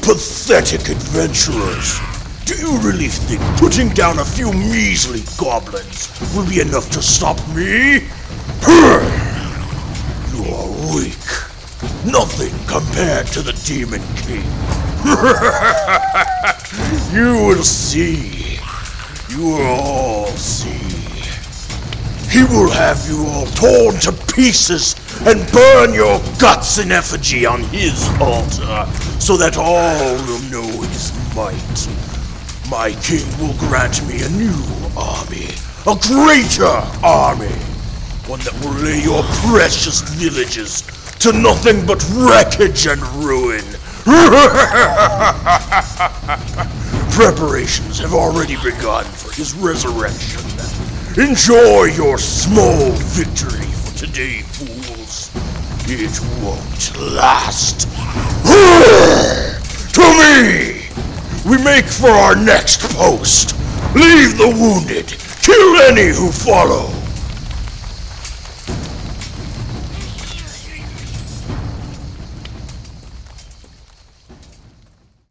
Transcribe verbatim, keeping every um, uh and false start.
pathetic adventurers! Do you really think putting down a few measly goblins will be enough to stop me? You are weak. Nothing compared to the Demon King. You will see. You will all see. He will have you all torn to pieces and burn your guts in effigy on his altar, so that all will know his might. My king will grant me a new army, a greater army, one that will lay your precious villages to nothing but wreckage and ruin. Preparations have already begun for his resurrection. Enjoy your small victory for today, fools. It won't last. To me! We make for our next post. Leave the wounded. Kill any who follow.